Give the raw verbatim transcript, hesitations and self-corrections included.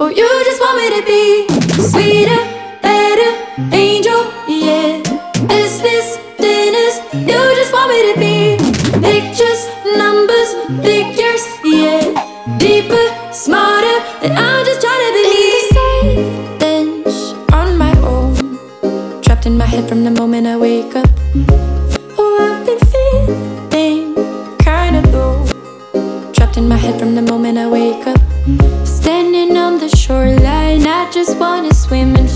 Oh, you just want me to be sweeter, better, angel, yeah. Business, dinners, you just want me to be pictures, numbers, figures, yeah. Deeper, smarter, and I'm just trying to believe. Silence on my own, trapped in my head from the moment I wake up. Oh, I've been feeling kinda low, trapped in my head from the moment I wake up. Standing on the shoreline, I just wanna swim and